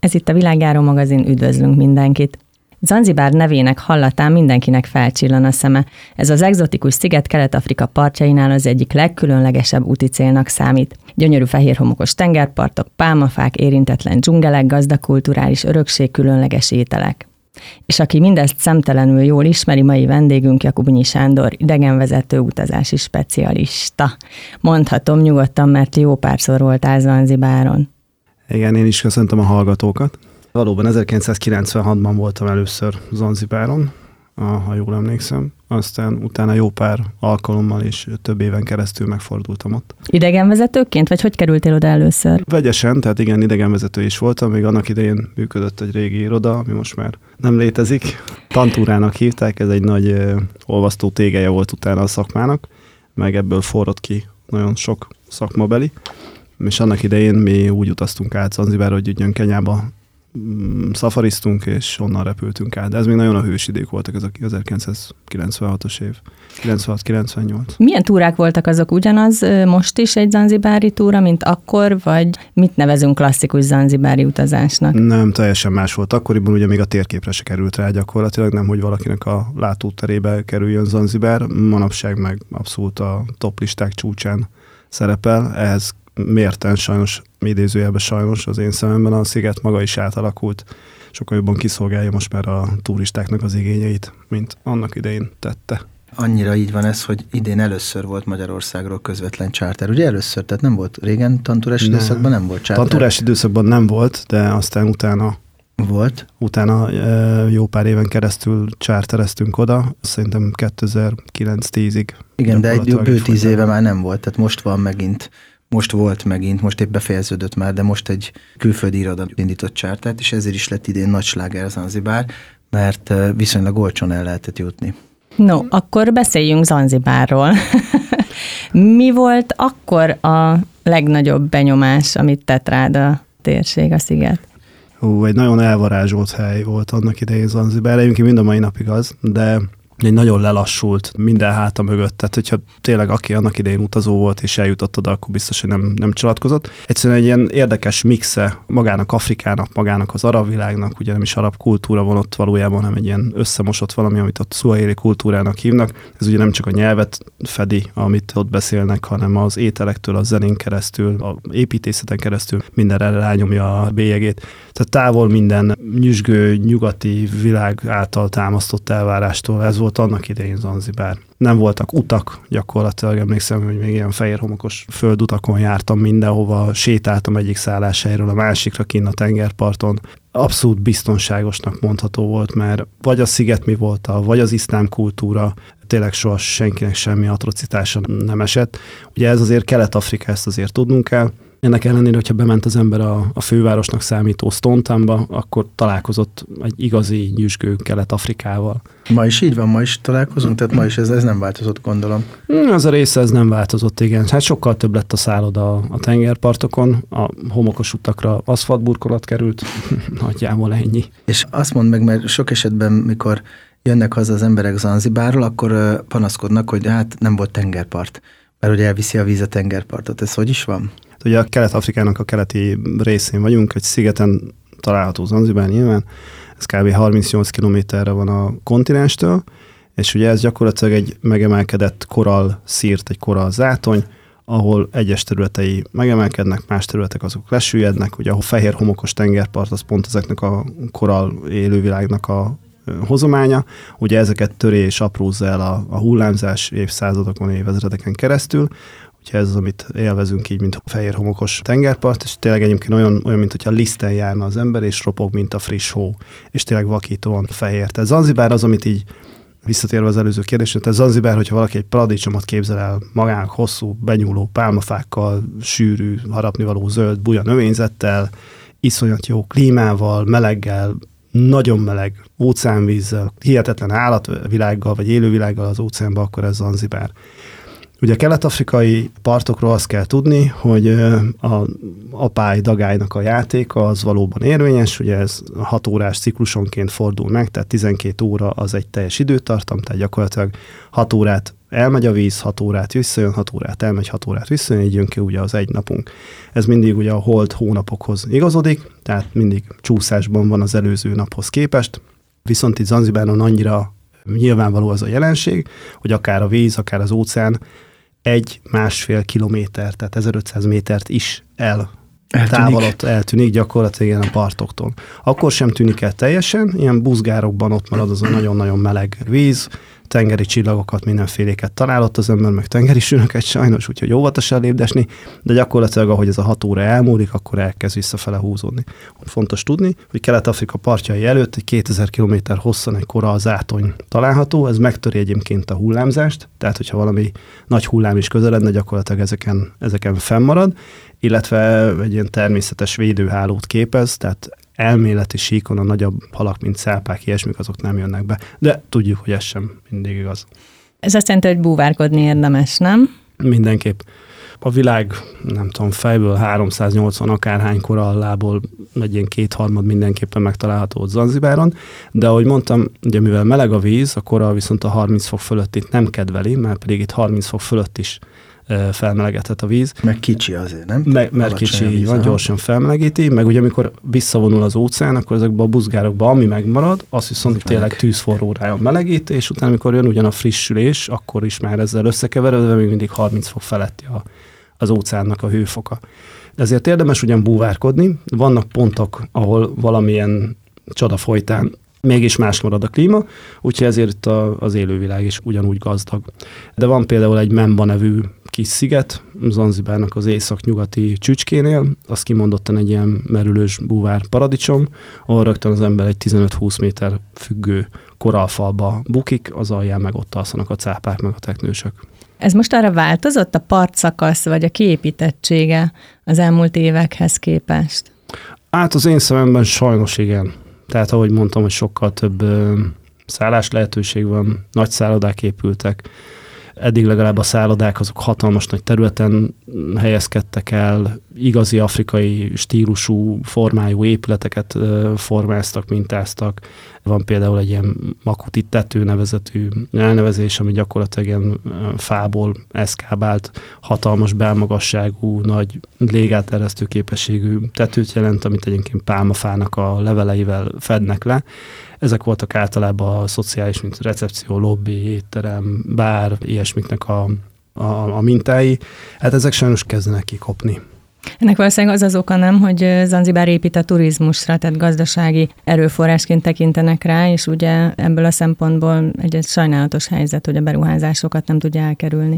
Ez itt a Világjáró magazin, üdvözlünk mindenkit. Zanzibár nevének hallatán mindenkinek felcsillan a szeme. Ez az egzotikus sziget Kelet-Afrika partjainál az egyik legkülönlegesebb úti célnak számít. Gyönyörű fehér homokos tengerpartok, pálmafák, érintetlen dzsungelek, gazdag kulturális örökség, különleges ételek. És aki mindezt szemtelenül jól ismeri, mai vendégünk Jakubnyi Sándor, idegenvezető, utazási specialista. Mondhatom nyugodtan, mert jó párszor voltál Zanzibáron. Igen, én is köszöntöm a hallgatókat. Valóban 1996-ban voltam először Zanzibáron, ha jól emlékszem. Aztán utána jó pár alkalommal és több éven keresztül megfordultam ott. Idegenvezetőként, vagy hogy kerültél oda először? Vegyesen, tehát igen, idegenvezető is voltam. Még annak idején működött egy régi iroda, ami most már nem létezik. Tantúrának hívták, ez egy nagy olvasztó tégelye volt utána a szakmának, meg ebből forrott ki nagyon sok szakmabeli. És annak idején mi úgy utaztunk át Zanzibárra, hogy ugyan Kenyába szafariztunk, és onnan repültünk át. De ez még nagyon a hős idők voltak, ez a 1996-os év. 96-98. Milyen túrák voltak azok? Ugyanaz most is egy zanzibári túra, mint akkor, vagy mit nevezünk klasszikus zanzibári utazásnak? Nem, teljesen más volt. Akkoriban ugye még a térképre se került rá gyakorlatilag, nem, hogy valakinek a látóterébe kerüljön Zanzibár. Manapság meg abszolút a toplisták csúcsán szerepel. Ehhez mérten sajnos, idézőjelben sajnos az én szememben a sziget maga is átalakult. Sokkal jobban kiszolgálja most már a turistáknak az igényeit, mint annak idején tette. Annyira így van ez, hogy idén először volt Magyarországról közvetlen charter. Ugye először, tehát nem volt régen, tantúrás időszakban nem volt charter. Tantúrás időszakban nem volt, de aztán utána volt. Utána jó pár éven keresztül chartereztünk oda, szerintem 2009-10-ig. Igen, de egy bő 10 éve már nem volt, tehát most van megint. Most volt megint, most épp befejeződött már, de most egy külföldi iroda indított chartert, és ezért is lett idén nagy sláger Zanzibár, mert viszonylag olcsón el lehetett jutni. No, akkor beszéljünk Zanzibárról. Mi volt akkor a legnagyobb benyomás, amit tett rád a térség, a sziget? Egy nagyon elvarázsolt hely volt annak idején Zanzibár, egyébként mind a mai napig az, de egy nagyon lelassult minden háta mögött, tehát hogyha tényleg aki annak idején utazó volt és eljutott oda, akkor biztos, hogy nem csalatkozott. Egyszerűen egy ilyen érdekes mixe magának Afrikának, magának az arab világnak, ugye nem is arab kultúra van ott valójában, hanem egy ilyen összemosott valami, amit ott szuahili kultúrának hívnak. Ez ugye nem csak a nyelvet fedi, amit ott beszélnek, hanem az ételektől, a zenén keresztül, az építészeten keresztül mindenre rányomja a bélyegét. Tehát távol minden nyüzsgő, nyugati világ által támasztott elvárástól. Ez volt annak idején Zanzibár. Nem voltak utak, gyakorlatilag emlékszem, hogy még ilyen fehér homokos földutakon jártam mindenhova, sétáltam egyik szálláshelyről a másikra kinn a tengerparton. Abszolút biztonságosnak mondható volt, mert vagy a sziget mi volt, vagy az iszlám kultúra, tényleg soha senkinek semmi atrocitása nem esett. Ugye ez azért Kelet-Afrika, ezt azért tudnunk kell. Ennek ellenére, hogyha bement az ember a fővárosnak számító Stone Townba, akkor találkozott egy igazi nyüzsgő Kelet-Afrikával. Ma is így van, ma is találkozunk, tehát ma is ez nem változott, gondolom. Ez a része ez nem változott, igen. Hát sokkal több lett a szálloda a tengerpartokon, a homokos utakra aszfaltburkolat került, nagyjából ennyi. És azt mondd meg, mert sok esetben, mikor jönnek haza az emberek Zanzibárról, akkor panaszkodnak, hogy hát nem volt tengerpart, mert ugye elviszi a víz a tengerpartot. Ez hogy is van? Ugye a Kelet-Afrikának a keleti részén vagyunk, egy szigeten található Zanzibár nyilván, ez kb. 38 kilométerre van a kontinenstől, és ugye ez gyakorlatilag egy megemelkedett korall szírt, egy korall zátony, ahol egyes területei megemelkednek, más területek azok lesüllyednek, ugye a fehér homokos tengerpart az pont ezeknek a korall élővilágnak a hozománya, ugye ezeket töri és aprózza el a hullámzás évszázadokon, évezredeken keresztül. Úgyhogy ez az, amit élvezünk így, mint a fehér homokos tengerpart, és tényleg egyébként olyan mint hogyha liszten járna az ember, és ropog, mint a friss hó, és tényleg vakítóan fehér. Tehát Zanzibár az, amit így visszatérve az előző kérdésre, tehát Zanzibár, hogyha valaki egy paradicsomot képzel el magának hosszú, benyúló pálmafákkal, sűrű, harapnivaló zöld buja növényzettel, iszonyat jó klímával, meleggel, nagyon meleg óceánvízzel, hihetetlen állatvilággal, vagy élővilággal az óceánban, akkor ez Zanzibár. Ugye a kelet-afrikai partokról azt kell tudni, hogy a apály-dagálynak a játéka az valóban érvényes, ugye ez 6 órás ciklusonként fordul meg, tehát 12 óra az egy teljes időtartam, tehát gyakorlatilag 6 órát elmegy a víz, 6 órát visszajön, 6 órát elmegy, 6 órát visszajön, így jön ki ugye az egy napunk. Ez mindig ugye a hold hónapokhoz igazodik, tehát mindig csúszásban van az előző naphoz képest, viszont itt Zanzibáron annyira nyilvánvaló az a jelenség, hogy akár a víz, akár az óceán 1-1,5 kilométer, tehát 1500 métert is eltűnik gyakorlatilag a partoktól. Akkor sem tűnik el teljesen, ilyen buzgárokban ott marad az a nagyon-nagyon meleg víz, tengeri csillagokat, mindenféléket találott az ember, meg tengeri sünöket sajnos, úgyhogy óvatosan lépdesni, de gyakorlatilag, ahogy ez a 6 óra elmúlik, akkor elkezd visszafele húzódni. Fontos tudni, hogy Kelet-Afrika partjai előtt egy 2000 km hosszan egy kora zátony található, ez megtöri egyébként a hullámzást, tehát hogyha valami nagy hullám is közeledne, gyakorlatilag ezeken fennmarad, illetve egy ilyen természetes védőhálót képez, tehát elméleti síkon a nagyobb halak, mint szápák, ilyesmik, azok nem jönnek be. De tudjuk, hogy ez sem mindig igaz. Ez azt jelenti, hogy búvárkodni érdemes, nem? Mindenképp. A világ, nem tudom, fejből 380 akárhány korallából egy ilyen 2/3 mindenképpen megtalálható ott Zanzibáron, de ahogy mondtam, ugye mivel meleg a víz, a korall viszont a 30 fok fölött itt nem kedveli, mert pedig itt 30 fok fölött is felmelegedhet a víz. Meg kicsi azért, nem? Mert kicsi, így van, gyorsan felmelegíti, meg ugye amikor visszavonul az óceán, akkor ezekben a buzgárokban, ami megmarad, az viszont tényleg tűzforrórájon melegít, és utána, amikor jön ugyan a frissülés, akkor is már ezzel összekeveredve még mindig 30 fok feletti az óceánnak a hőfoka. Ezért érdemes ugyan búvárkodni, vannak pontok, ahol valamilyen csoda folytán mégis más marad a klíma, úgyhogy ezért itt az élővilág is ugyanúgy gazdag. De van például egy Memba nevű kis sziget, Zanzibárnak az északnyugati csücskénél, az kimondottan egy ilyen merülős búvár paradicsom, ahol rögtön az ember egy 15-20 méter függő korallfalba bukik, az alján meg ott alszanak a cápák, meg a teknősök. Ez most arra változott a partszakasz, vagy a kiépítettsége az elmúlt évekhez képest? Hát az én szememben sajnos igen. Tehát ahogy mondtam, hogy sokkal több szállás lehetőség van, nagy szállodák épültek. Eddig legalább a szállodák azok hatalmas nagy területen helyezkedtek el, igazi afrikai stílusú, formájú épületeket formáztak, mintáztak. Van például egy ilyen Makuti tető nevezetű elnevezés, ami gyakorlatilag ilyen fából eszkábált, hatalmas belmagasságú, nagy légáteresztő képességű tetőt jelent, amit egyébként pálmafának a leveleivel fednek le. Ezek voltak általában a szociális, mint recepció, lobby, étterem, bár, ilyesmiknek a mintái. Hát ezek sajnos kezdenek kikopni. Ennek valószínűleg az oka, nem, hogy Zanzibár épít a turizmusra, tehát gazdasági erőforrásként tekintenek rá, és ugye ebből a szempontból egy sajnálatos helyzet, hogy a beruházásokat nem tudja elkerülni.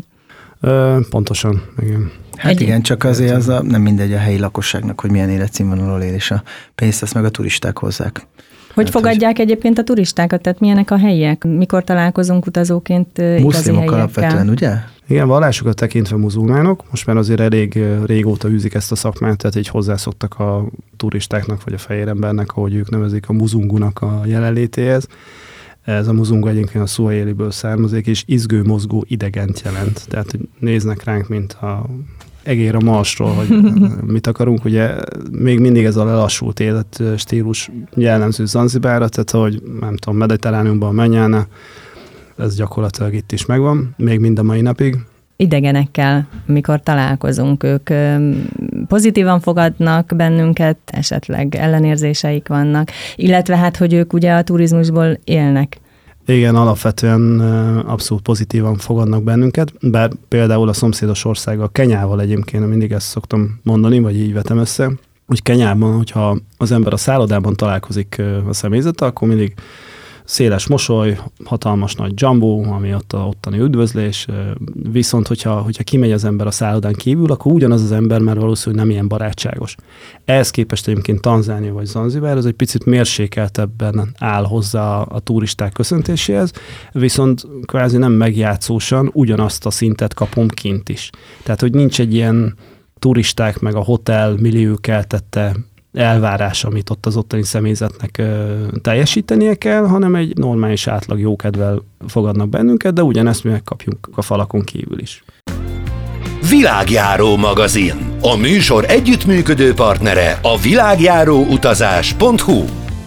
Pontosan, igen. Hát igen, csak azért az nem mindegy a helyi lakosságnak, hogy milyen életszínvonalon él, és a pénzt azt meg a turisták hozzák. Hogy fogadják egyébként a turistákat, tehát milyenek a helyiek? Mikor találkozunk utazóként igazi helyiekkel? Muszlimok alapvetően, ugye? Igen, vallásukat tekintve muzulmánok, most már azért elég régóta űzik ezt a szakmát, tehát így hozzászoktak a turistáknak, vagy a fehér embernek, ahogy ők nevezik, a muzungunak a jelenlétéhez. Ez a muzungu egyébként a szuahéliből származik, és izgő, mozgó idegent jelent. Tehát hogy néznek ránk, mint a egér a Marsról, hogy mit akarunk. Ugye még mindig ez a lelassult életstílus jellemző Zanzibárra, tehát ahogy nem tudom, Mediterrániumban menjelne, ez gyakorlatilag itt is megvan, még mind a mai napig. Idegenekkel, mikor találkozunk, ők pozitívan fogadnak bennünket, esetleg ellenérzéseik vannak, illetve hát, hogy ők ugye a turizmusból élnek. Igen, alapvetően abszolút pozitívan fogadnak bennünket, bár például a szomszédos országgal, Kenyával egyébként mindig ezt szoktam mondani, vagy így vetem össze, hogy Kenyában, hogyha az ember a szállodában találkozik a személyzettel, akkor mindig széles mosoly, hatalmas nagy jumbo, ami ott a ottani üdvözlés, viszont hogyha kimegy az ember a szállodán kívül, akkor ugyanaz az ember már valószínűleg nem ilyen barátságos. Ehhez képest egyébként Tanzánia vagy Zanzibár, az egy picit mérsékeltebben áll hozzá a turisták köszöntéséhez, viszont kvázi nem megjátszósan ugyanazt a szintet kapom kint is. Tehát, hogy nincs egy ilyen turisták meg a hotel millió keltette elvárás, amit ott az ottani személyzetnek teljesítenie kell, hanem egy normális átlag jókedvel fogadnak bennünket, de ugyanezt mi megkapjunk a falakon kívül is. Világjáró magazin. A műsor együttműködő partnere a világjáróutazás.hu.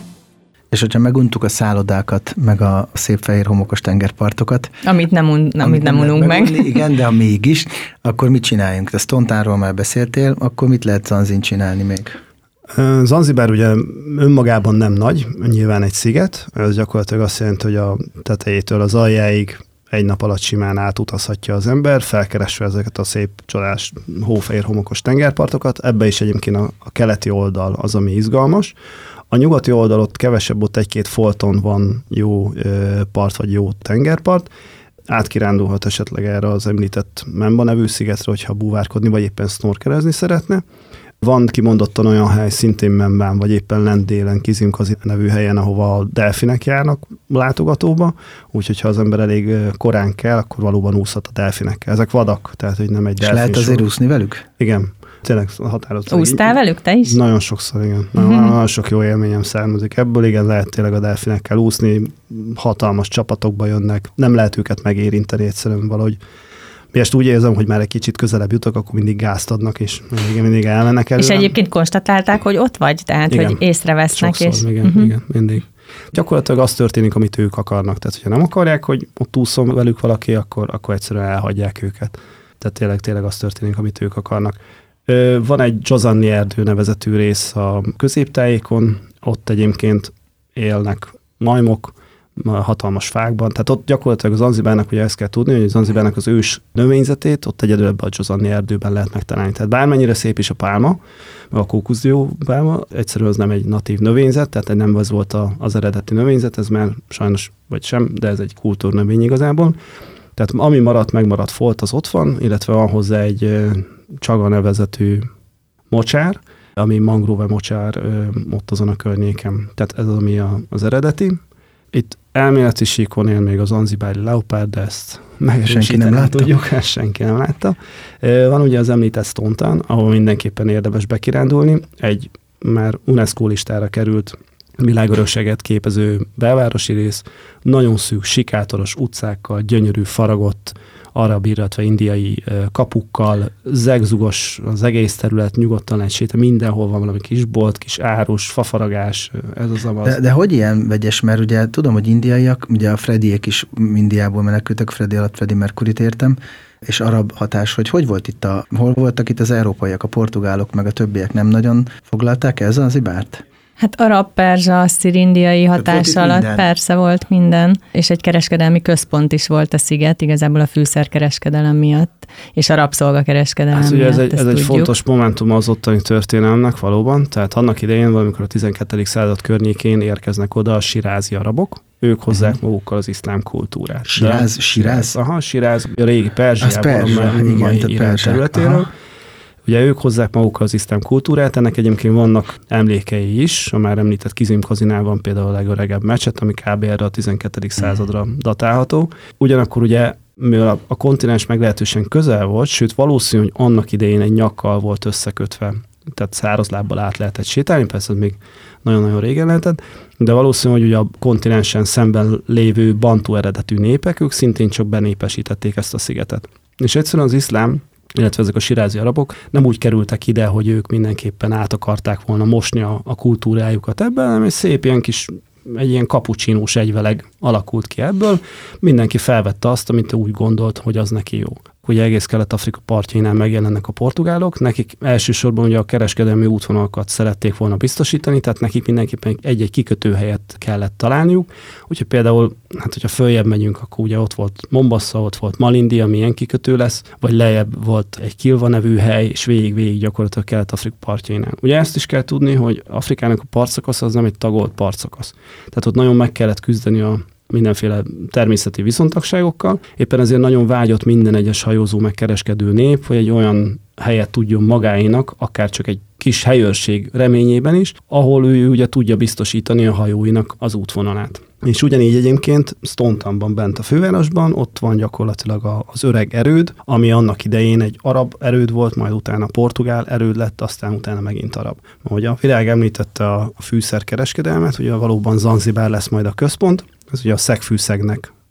És hogyha meguntuk a szállodákat, meg a szép fehér homokos tengerpartokat. Amit nem ununk meg. Igen, de ha mégis, akkor mit csináljunk? Te Sztontánról már beszéltél, akkor mit lehet Zanzin csinálni még? Zanzibár ugye önmagában nem nagy, nyilván egy sziget. Ez gyakorlatilag azt jelenti, hogy a tetejétől az aljáig egy nap alatt simán átutazhatja az ember, felkeresve ezeket a szép, csodás, hófehér homokos tengerpartokat. Ebbe is egyébként a keleti oldal az, ami izgalmas. A nyugati oldal ott kevesebb, ott egy-két folton van jó part, vagy jó tengerpart. Átkirándulhat esetleg erre az említett Memba nevű szigetre, hogyha búvárkodni, vagy éppen snorkelezni szeretne. Van kimondottan olyan hely, szintén Membán, vagy éppen lent délen, Kizimkazi nevű helyen, ahova a delfinek járnak látogatóba, úgyhogy ha az ember elég korán kell, akkor valóban úszhat a delfinekkel. Ezek vadak, tehát hogy nem egy delfin. És lehet azért úszni velük? Igen. Tényleg határozottan. Úsztál velük te is? Nagyon sokszor, igen. Nagyon sok jó élményem származik ebből, igen, lehet tényleg a delfinekkel úszni, hatalmas csapatokba jönnek, nem lehet őket megérinteni egyszerűen valahogy. Mi ezt úgy érzem, hogy már egy kicsit közelebb jutok, akkor mindig gázt adnak, és mindig elmennek előlem. És egyébként konstatálták, hogy ott vagy, tehát igen, hogy észrevesznek. Sokszor, igen, mindig. Gyakorlatilag az történik, amit ők akarnak. Tehát, hogyha nem akarják, hogy ott úszom velük valaki, akkor egyszerűen elhagyják őket. Tehát tényleg az történik, amit ők akarnak. Van egy Jozani erdő nevezetű rész a középtájékon, ott egyébként élnek majmok, hatalmas fákban. Tehát ott gyakorlatilag az Zanzibárnak, ugye ezt kell tudni, hogy Zanzibárnak az ős növényzetét ott egyedül ebben a Jozani erdőben lehet megtalálni. Tehát bármennyire szép is a pálma, a kókuszdió pálma, egyszerűen az nem egy natív növényzet, tehát nem az volt az eredeti növényzet, ez már sajnos vagy sem, de ez egy kultúrnövény igazából. Tehát ami megmaradt folt, az ott van, illetve van hozzá egy Csaga nevezetű mocsár, ami mangrove mocsár ott azon a környéken. Tehát ez az, ami az eredeti. Itt elméleti síkon él még az zanzibári leopárd, de ezt megerősíteni tudjuk, ezt senki nem látta. Van ugye az említett Stontán, ahol mindenképpen érdemes bekirándulni. Egy már UNESCO listára került világörökséget képező belvárosi rész, nagyon szűk, sikátoros utcákkal, gyönyörű, faragott, arab, illetve indiai kapukkal, zegzugos az egész terület, nyugodtan lehet sétálni, mindenhol van valami kis bolt, kis árus, fafaragás, ez az amaz. De hogy ilyen vegyes, mert ugye tudom, hogy indiaiak, ugye a Frediek is Indiából menekültek, Fredi alatt Freddie Mercuryt értem, és arab hatás, hogy volt itt hol voltak itt az európaiak, a portugálok, meg a többiek nem nagyon foglalták el Zanzibárt? Hát arab, perzsa, asszír-indiai hatás alatt persze volt minden, és egy kereskedelmi központ is volt a sziget, igazából a fűszerkereskedelem miatt, és a rabszolgakereskedelem miatt. Ugye ez egy fontos momentum az ottani történelmnek valóban, tehát annak idején, valamikor a 12. század környékén érkeznek oda a sirázi arabok, ők hozzák magukkal az iszlám kultúrát. Siráz? Aha, Siráz, a régi Perzsiában, a mai Irán területéről. Ugye ők hozzák magukkal az iszlám kultúrát, ennek egyébként vannak emlékei is, a már említett Kizimkazinál van például a legöregebb mecset, ami kb. Erre a 12. századra datálható. Ugyanakkor ugye, mivel a kontinens meglehetősen közel volt, sőt valószínű, hogy annak idején egy nyakkal volt összekötve, tehát száraz lábbal át lehetett sétálni, persze ez még nagyon-nagyon régen lehetett, de valószínű, hogy ugye a kontinensen szemben lévő bantu eredetű népek, ők szintén csak benépesítették ezt a szigetet. És egyszerűen az iszlám, illetve ezek a sirázi arabok nem úgy kerültek ide, hogy ők mindenképpen át akarták volna mosni a kultúrájukat ebben, hanem egy ilyen kapucsinós egyveleg alakult ki ebből. Mindenki felvette azt, amit úgy gondolt, hogy az neki jó. Ugye egész Kelet-Afrika partjainál megjelennek a portugálok, nekik elsősorban ugye a kereskedelmi útvonalakat szerették volna biztosítani, tehát nekik mindenképpen egy-egy kikötőhelyet kellett találniuk. Úgyhogy például, hát hogyha följebb megyünk, akkor ugye ott volt Mombasa, ott volt Malindi, ami ilyen kikötő lesz, vagy lejjebb volt egy Kilva nevű hely, és végig gyakorlatilag Kelet-Afrika partjainál. Ugye ezt is kell tudni, hogy Afrikának a partszakasz az nem egy tagolt partszakasz. Tehát ott nagyon meg kellett küzdeni a mindenféle természeti viszontagságokkal. Éppen ezért nagyon vágyott minden egyes hajózó megkereskedő nép, hogy egy olyan helyet tudjon magáénak, akár csak egy kis helyőrség reményében is, ahol ő ugye tudja biztosítani a hajóinak az útvonalát. És ugyanígy egyébként Stontanban bent a fővárosban, ott van gyakorlatilag az öreg erőd, ami annak idején egy arab erőd volt, majd utána portugál erőd lett, aztán utána megint arab. Ahogy a világ említette a fűszerkereskedelmet, ugye valóban Zanzibár lesz majd a központ, ez ugye a szegfűszegnek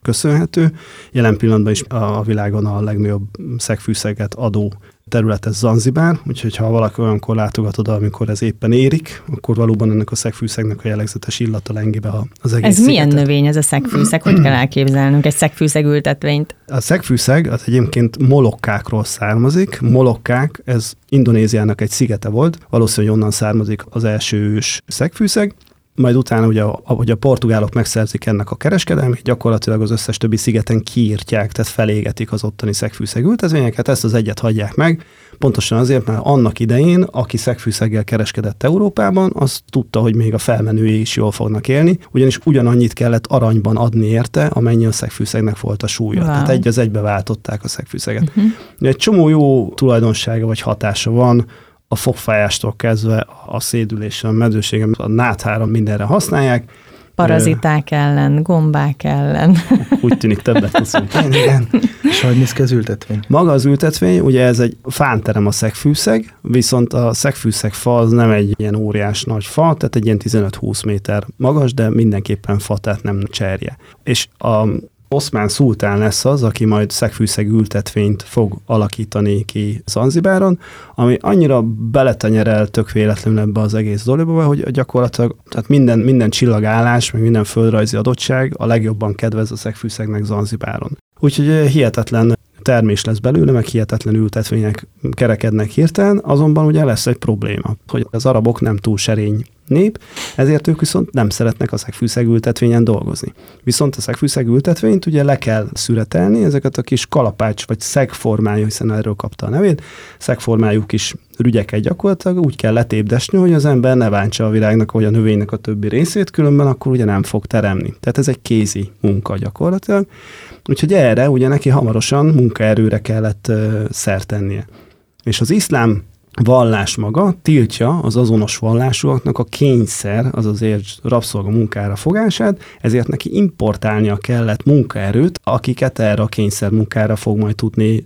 köszönhető. Jelen pillanatban is a világon a legnagyobb szegfűszeget adó terület ez Zanzibár, úgyhogy ha valaki olyankor látogat oda, amikor ez éppen érik, akkor valóban ennek a szegfűszegnek a jellegzetes illata lengi be az egész Ez szigetet. milyen növény ez a szegfűszeg? Hogy kell elképzelnünk egy szegfűszeg ültetvényt? A szegfűszeg az egyébként molokkákról származik. Molokkák, ez Indonéziának egy szigete volt, valószínűleg onnan származik az első ős szegfűszeg. Majd utána, ugye, ahogy a portugálok megszerzik ennek a kereskedelmét, gyakorlatilag az összes többi szigeten kiírtják, tehát felégetik az ottani szegfűszeg ültetvényeket, ezt az egyet hagyják meg, pontosan azért, mert annak idején, aki szegfűszeggel kereskedett Európában, az tudta, hogy még a felmenői is jól fognak élni, ugyanis ugyanannyit kellett aranyban adni érte, amennyi a szegfűszegnek volt a súlya. Wow. Tehát egy az egybe váltották a szegfűszeget. Egy csomó jó tulajdonsága vagy hatása van, a fogfájástól kezdve a szédülésre, a medőségen, a náthára mindenre használják. Paraziták ellen, gombák ellen. Úgy tűnik többet tudszunk. Igen. És hogy néz ki az ültetvény? Maga az ültetvény, ugye ez egy fánterem a szegfűszeg, viszont a szegfűszeg fa az nem egy ilyen óriás nagy fa, tehát egy ilyen 15-20 méter magas, de mindenképpen fa, tehát nem cserje. És a oszmán szultán lesz az, aki majd szegfűszeg ültetvényt fog alakítani ki Zanzibáron, ami annyira beletanyerel tök véletlenül ebbe az egész dologba, hogy gyakorlatilag tehát minden csillagállás, meg minden földrajzi adottság a legjobban kedvez a szegfűszegnek Zanzibáron. Úgyhogy hihetetlen termés lesz belőle, meg hihetetlen ültetvények kerekednek hirtelen, azonban ugye lesz egy probléma, hogy az arabok nem túl serény nép, ezért ők viszont nem szeretnek a szegfűszeg ültetvényen dolgozni. Viszont a szegfűszeg ültetvényt ugye le kell szüretelni, ezeket a kis kalapács vagy szegformájú, hiszen erről kapta a nevét, szegformájú kis rügyeket gyakorlatilag úgy kell letépdesni, hogy az ember ne bántsa a világnak vagy a növénynek a többi részét, különben akkor ugye nem fog teremni. Tehát ez egy kézi munka gyakorlatilag. Úgyhogy erre ugye neki hamarosan munkaerőre kellett szert tennie. És az iszlám vallás maga tiltja az azonos vallásúaknak a kényszer, azaz rabszolga munkára fogását, ezért neki importálnia kellett munkaerőt, akiket erre a kényszer munkára fog majd tudni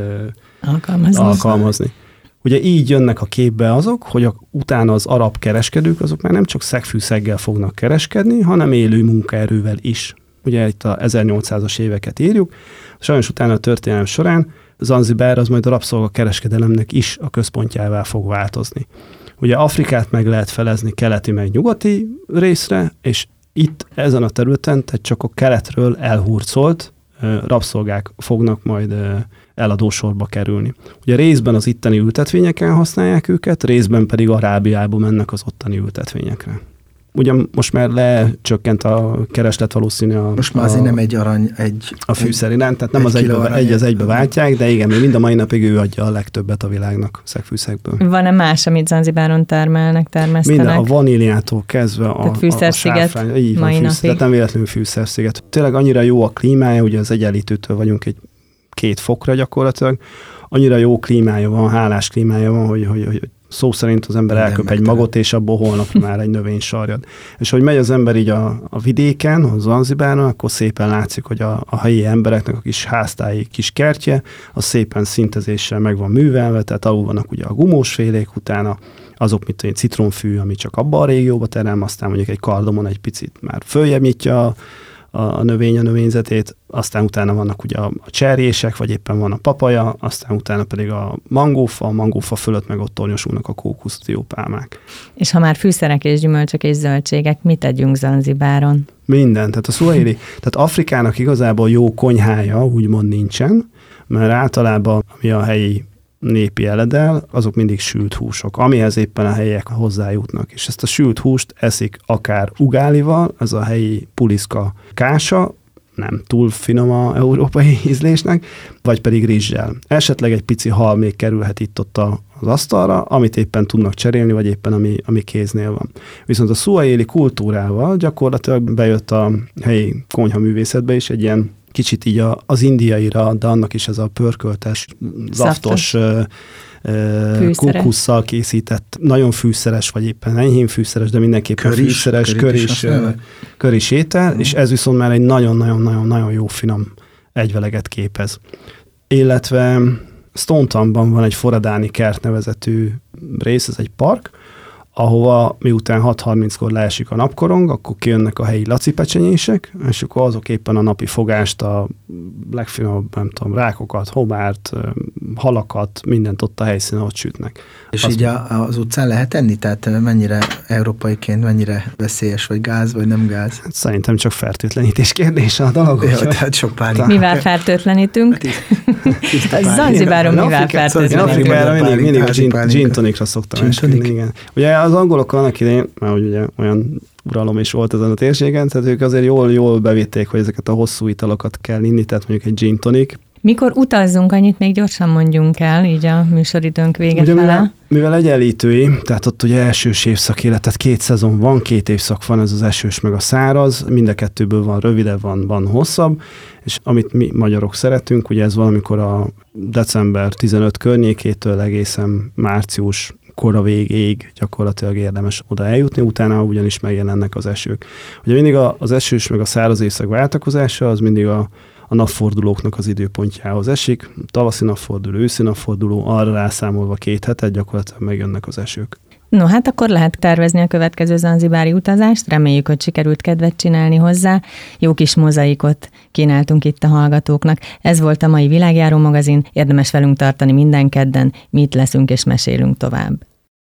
alkalmazni. Ugye így jönnek a képbe azok, hogy utána az arab kereskedők, azok már nem csak szegfűszeggel fognak kereskedni, hanem élő munkaerővel is. Ugye itt a 1800-as éveket írjuk, sajnos utána a történelem során Zanzibár az majd a rabszolga kereskedelemnek is a központjává fog változni. Ugye Afrikát meg lehet felezni keleti meg nyugati részre, és itt ezen a területen, tehát csak a keletről elhurcolt rabszolgák fognak majd eladósorba kerülni. Ugye részben az itteni ültetvényeken használják őket, részben pedig Arábiába mennek az ottani ültetvényekre. Ugyan most már lecsökkent a kereslet valószínű most már azért nem egy arany, a fűszer iránt, tehát nem az egybe váltják, de igen, még mind a mai napig ő adja a legtöbbet a világnak szegfűszegből. Van-e más, amit Zanzibáron termesztenek? Minden, a vaníliától kezdve a fűszersziget mai napig. Tehát nem véletlenül fűszersziget. Tényleg annyira jó a klímája, ugye az Egyenlítőtől vagyunk 2 fokra gyakorlatilag, annyira jó klímája van, hálás klímája van, hogy szó szerint az ember elköp egy magot, és abból holnap már egy növény sarjad. És hogy megy az ember így a vidéken, a Zanzibáron, akkor szépen látszik, hogy a helyi embereknek a kis háztáji kis kertje, az szépen szintezéssel meg van művelve, tehát alul vannak ugye a gumósfélék, utána azok, mint egy citromfű, ami csak abban a régióba terem, aztán mondjuk egy kardomon egy picit már följebb nyitja a növényzetét, aztán utána vannak ugye a cserjések, vagy éppen van a papaja, aztán utána pedig a mangófa fölött meg ott tornyosulnak a kókuszdiópálmák. És ha már fűszerek és gyümölcsök és zöldségek, mit tegyünk Zanzibáron? Minden, tehát a szuahili, tehát Afrikának igazából jó konyhája úgymond nincsen, mert általában ami a helyi népi eledel, azok mindig sült húsok, amihez éppen a helyiek hozzájutnak. És ezt a sült húst eszik akár ugálival, ez a helyi puliszka kása, nem túl finom a európai ízlésnek, vagy pedig rizssel. Esetleg egy pici hal még kerülhet itt-ott az asztalra, amit éppen tudnak cserélni, vagy éppen ami kéznél van. Viszont a szuahili kultúrával gyakorlatilag bejött a helyi konyhaművészetbe is egy ilyen kicsit így az indiaira, de annak is ez a pörköltes, zaftos kókusszal készített, nagyon fűszeres, vagy éppen enyhén fűszeres, de mindenképpen fűszeres, köris étel, és ez viszont már egy nagyon-nagyon-nagyon jó finom egyveleget képez. Illetve Stone Townban van egy Foradáni kert nevezetű rész, ez egy park, ahova miután 6:30-kor leesik a napkorong, akkor kijönnek a helyi lacipecsenyések, és akkor azok éppen a napi fogást, a legfinomabb, nem tudom, rákokat, homárt, halakat, mindent ott a helyszínen ott sütnek. És így az utcán lehet enni? Tehát mennyire európaiként, mennyire veszélyes, vagy gáz, vagy nem gáz? Hát szerintem csak fertőtlenítés kérdése a dolog. Jó, tehát sok pálinka. Mivel fertőtlenítünk? Zanzibáron mivel fertőtlenítünk? Afrikában mindig a gin tonicra szoktam esküdni, igen. Ugye az angolok annak idején, mert ugye olyan uralom is volt ezen a térségen, tehát ők azért jól bevitték, hogy ezeket a hosszú italokat kell inni, tehát mondjuk egy gin tonic. Mikor utazzunk, annyit még gyorsan mondjunk el, így a műsoridőnk vége fele. Mivel egyenlítői, tehát ott ugye elsős évszak élet, tehát 2 szezon van, 2 évszak van, ez az esős meg a száraz, mind a kettőből van rövidebb, van hosszabb, és amit mi magyarok szeretünk, ugye ez valamikor a december 15 környékétől egészen március kora végéig gyakorlatilag érdemes oda eljutni, utána ugyanis megjelennek az esők. Ugye mindig az esős meg a száraz évszak váltakozása, az mindig a napfordulóknak az időpontjához esik. Tavaszi napforduló, őszi napforduló, arra rászámolva 2 hetet gyakorlatilag megjönnek az esők. No, hát akkor lehet tervezni a következő zanzibári utazást, reméljük, hogy sikerült kedvet csinálni hozzá. Jó kis mozaikot kínáltunk itt a hallgatóknak. Ez volt a mai Világjáró magazin, érdemes velünk tartani minden kedden, mi itt leszünk és mesélünk tovább.